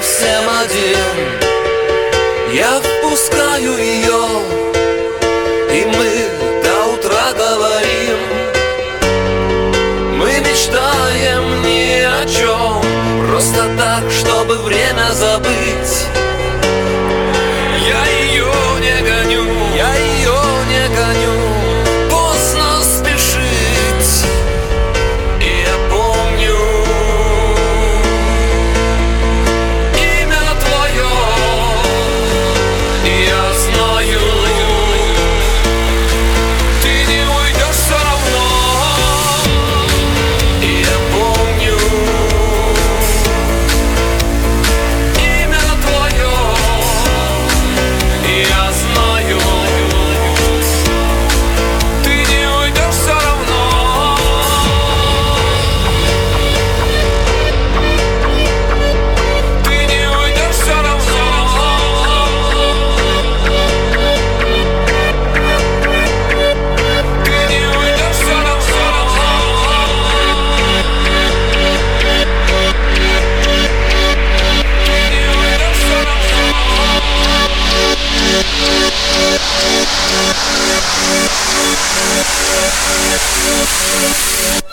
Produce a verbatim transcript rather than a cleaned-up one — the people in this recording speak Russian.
совсем один. Я впускаю ее, и мы до утра говорим. Мы мечтаем ни о чем, просто так, чтобы время забыть. Я ее не гоню, я ее не гоню. Поздно спешить, и я помню имя твое, и я знаю, ты не уйдешь все равно. И я помню имя твое, и я знаю, ты не уйдешь все равно. Ты не уйдешь все равно. Ты не уйдешь все равно.